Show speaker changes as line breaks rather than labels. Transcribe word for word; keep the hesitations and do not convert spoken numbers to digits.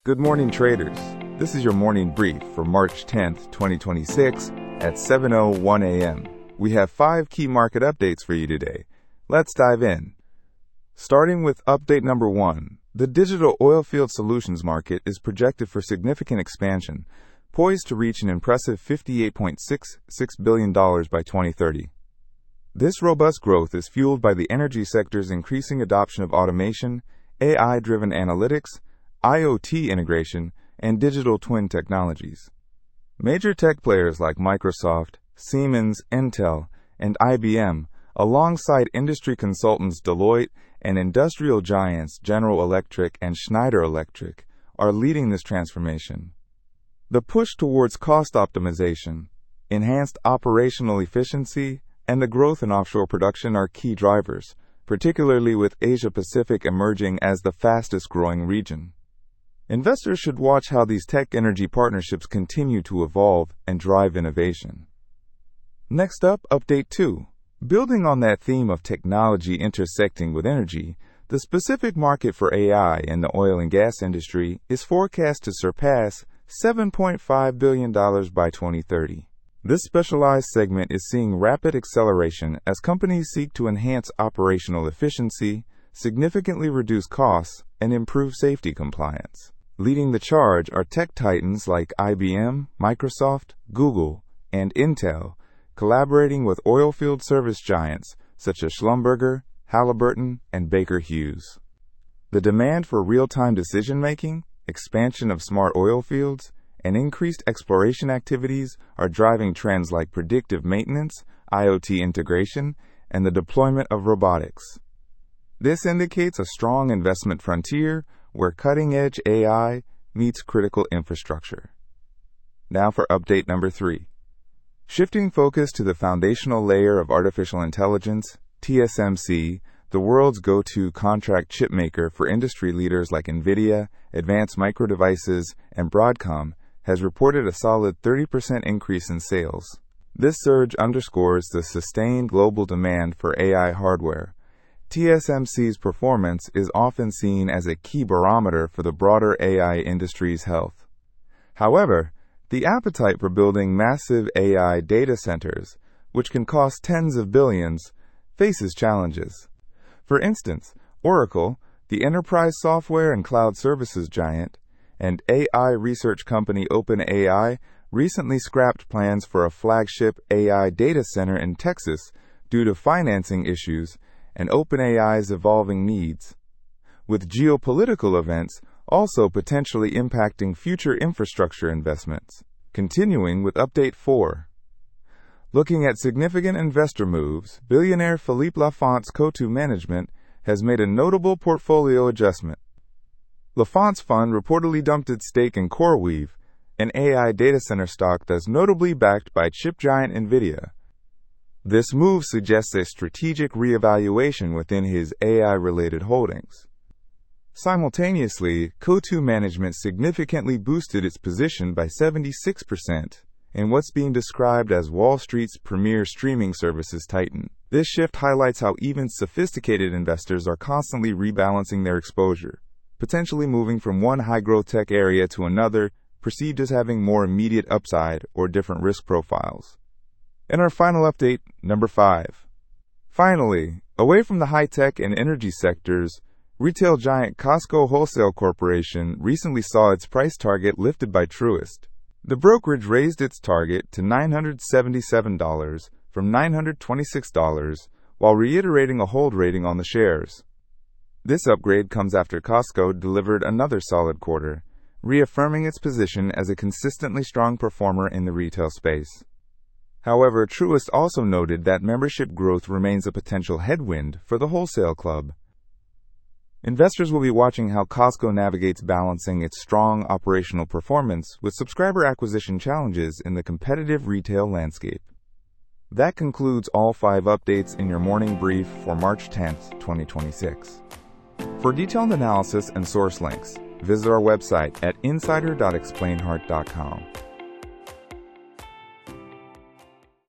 Good morning, traders. This is your morning brief for March tenth, twenty twenty-six at seven oh one a m We have five key market updates for you today. Let's dive in. Starting with update number one, the digital oilfield solutions market is projected for significant expansion, poised to reach an impressive fifty-eight point six six billion dollars by twenty thirty. This robust growth is fueled by the energy sector's increasing adoption of automation, A I-driven analytics, I O T integration, and digital twin technologies. Major tech players like Microsoft, Siemens, Intel, and I B M, alongside industry consultants Deloitte and industrial giants General Electric and Schneider Electric, are leading this transformation. The push towards cost optimization, enhanced operational efficiency, and the growth in offshore production are key drivers, particularly with Asia-Pacific emerging as the fastest-growing region. Investors should watch how these tech-energy partnerships continue to evolve and drive innovation. Next up, update two. Building on that theme of technology intersecting with energy, the specific market for A I in the oil and gas industry is forecast to surpass seven point five billion dollars by twenty thirty. This specialized segment is seeing rapid acceleration as companies seek to enhance operational efficiency, significantly reduce costs, and improve safety compliance. Leading the charge are tech titans like I B M, Microsoft, Google, and Intel, collaborating with oilfield service giants such as Schlumberger, Halliburton, and Baker Hughes. The demand for real-time decision-making, expansion of smart oil fields, and increased exploration activities are driving trends like predictive maintenance, I O T integration, and the deployment of robotics. This indicates a strong investment frontier where cutting-edge A I meets critical infrastructure. Now for update number three. Shifting focus to the foundational layer of artificial intelligence, T S M C, the world's go-to contract chipmaker for industry leaders like NVIDIA, Advanced Micro Devices, and Broadcom, has reported a solid thirty percent increase in sales. This surge underscores the sustained global demand for A I hardware. T S M C's performance is often seen as a key barometer for the broader A I industry's health. However, the appetite for building massive A I data centers, which can cost tens of billions, faces challenges. For instance, Oracle, the enterprise software and cloud services giant, and A I research company OpenAI recently scrapped plans for a flagship A I data center in Texas due to financing issues and OpenAI's evolving needs, with geopolitical events also potentially impacting future infrastructure investments. Continuing with update four. Looking at significant investor moves, billionaire Philippe Lafonte's Coatue Management has made a notable portfolio adjustment. Lafonte's fund reportedly dumped its stake in CoreWeave, an A I data center stock that's notably backed by chip giant NVIDIA. This move suggests a strategic reevaluation within his A I-related holdings. Simultaneously, Coatue Management significantly boosted its position by seventy-six percent in what's being described as Wall Street's premier streaming services titan. This shift highlights how even sophisticated investors are constantly rebalancing their exposure, potentially moving from one high-growth tech area to another, perceived as having more immediate upside or different risk profiles. And our final update, number five. Finally, away from the high-tech and energy sectors, retail giant Costco Wholesale Corporation recently saw its price target lifted by Truist. The brokerage raised its target to nine hundred seventy-seven dollars from nine hundred twenty-six dollars, while reiterating a hold rating on the shares. This upgrade comes after Costco delivered another solid quarter, reaffirming its position as a consistently strong performer in the retail space. However, Truist also noted that membership growth remains a potential headwind for the wholesale club. Investors will be watching how Costco navigates balancing its strong operational performance with subscriber acquisition challenges in the competitive retail landscape. That concludes all five updates in your morning brief for March tenth, twenty twenty-six. For detailed analysis and source links, visit our website at insider dot explain heart dot com.